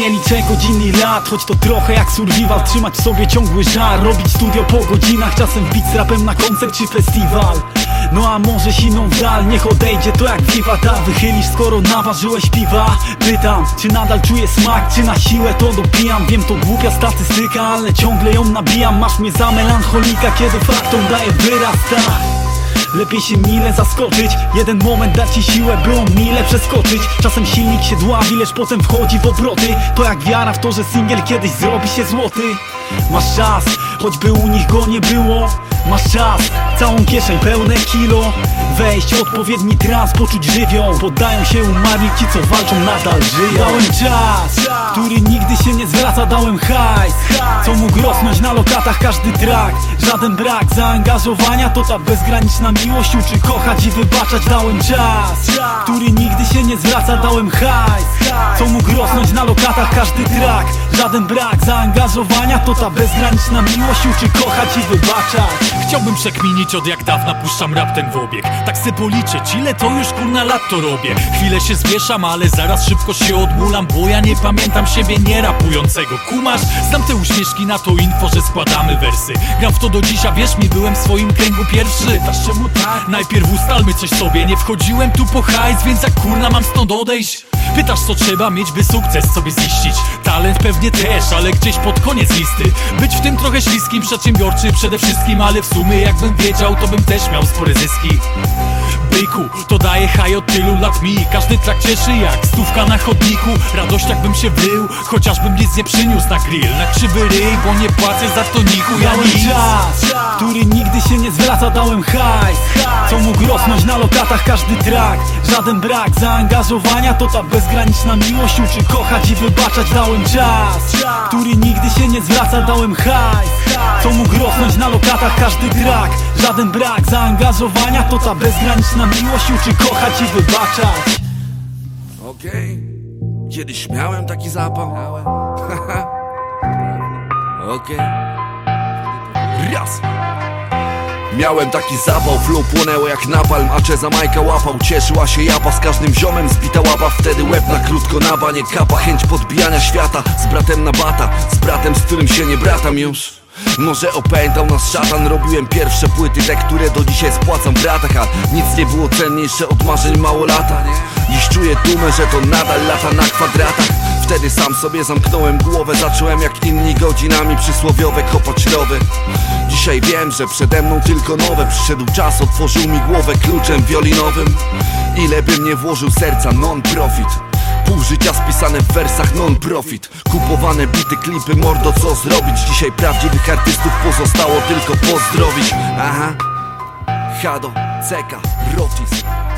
nie liczę godzin i lat, choć to trochę jak survival. Trzymać w sobie ciągły żar, robić studio po godzinach, czasem wbić z rapem na koncert czy festiwal. No a może siną w dal, niech odejdzie to jak wiwata. Wychylisz skoro naważyłeś piwa? Pytam, czy nadal czuję smak, czy na siłę to dopijam? Wiem, to głupia statystyka, ale ciągle ją nabijam. Masz mnie za melancholika, kiedy faktom daję wyraz, tak. Lepiej się mile zaskoczyć, jeden moment da ci siłę, by on mile przeskoczyć. Czasem silnik się dławi, lecz potem wchodzi w obroty. To jak wiara w to, że singiel kiedyś zrobi się złoty. Masz czas, choćby u nich go nie było. Masz czas, całą kieszeń pełne kilo. Wejść w odpowiedni trans, poczuć żywioł. Poddają się umarli ci, co walczą, nadal żyją. Dałem czas, który nigdy się nie zwraca. Dałem hajs, co mógł rosnąć na lokatach każdy track. Żaden brak zaangażowania, to ta bezgraniczna miłość uczy kochać i wybaczać. Dałem czas, który nigdy się nie zwraca. Dałem hajs, co mógł rosnąć na lokatach każdy track. Żaden brak zaangażowania, to ta bezgraniczna miłość uczy kochać i wybaczać. Chciałbym przekminić, od jak dawna puszczam rap ten w obieg. Tak se policzyć, ile to już kurna lat to robię. Chwilę się zwieszam, ale zaraz szybko się odmulam, bo ja nie pamiętam siebie nie rapującego. Kumasz? Znam te uśmieszki na to info, że składamy wersy. Gram w to do dzisiaj, wierz mi, byłem w swoim kręgu pierwszy. Pytasz czemu tak? Najpierw ustalmy coś sobie. Nie wchodziłem tu po hajs, więc jak kurna mam stąd odejść? Pytasz, co trzeba mieć, by sukces sobie ziścić? Talent pewnie też, ale gdzieś pod koniec listy. Być w tym trochę śliskim, przedsiębiorczy przede wszystkim. Ale w sumie jakbym wiedział, to bym też miał spore zyski. Byku, to daje haj od tylu lat mi. Każdy track cieszy jak stówka na chodniku. Radość jakbym się wrył, chociażbym nic nie przyniósł na grill. Na krzywy ryj, bo nie płacę za to niku. Ja dałem nic. czas, który nigdy się nie zwraca. Dałem hajs, co mógł rosnąć na lokatach każdy track. Żaden brak zaangażowania, to ta bezgraniczna miłość uczy kochać i wybaczać. Dałem czas, który nigdy się nie zwraca. Dałem hajs, co mógł rosnąć na lokatach każdy track. Żaden brak zaangażowania, to ta bezgraniczna miłość uczy kochać i wybaczać. Okej, kiedyś miałem taki zapał. Okej. Raz. Miałem taki zapał, flow płonęło jak napalm, a Czeza Majka łapał. Cieszyła się japa, z każdym ziomem zbita łapa. Wtedy łeb na krótko na banie kapa. Chęć podbijania świata, z bratem na bata. Z bratem, z którym się nie bratam już. Może opętał nas szatan. Robiłem pierwsze płyty, te, które do dzisiaj spłacam w ratach. A nic nie było cenniejsze od marzeń małolata. Dziś czuję dumę, że to nadal lata na kwadratach. Wtedy sam sobie zamknąłem głowę. Zacząłem jak inni godzinami przysłowiowe kopać rowy. Dzisiaj wiem, że przede mną tylko nowe. Przyszedł czas, otworzył mi głowę kluczem wiolinowym. Ile bym nie włożył serca, non-profit. Pół życia spisane w wersach, non-profit. Kupowane bity, klipy, mordo, co zrobić? Dzisiaj prawdziwych artystów pozostało tylko pozdrowić. Aha, Hado, Ceka, Rotis.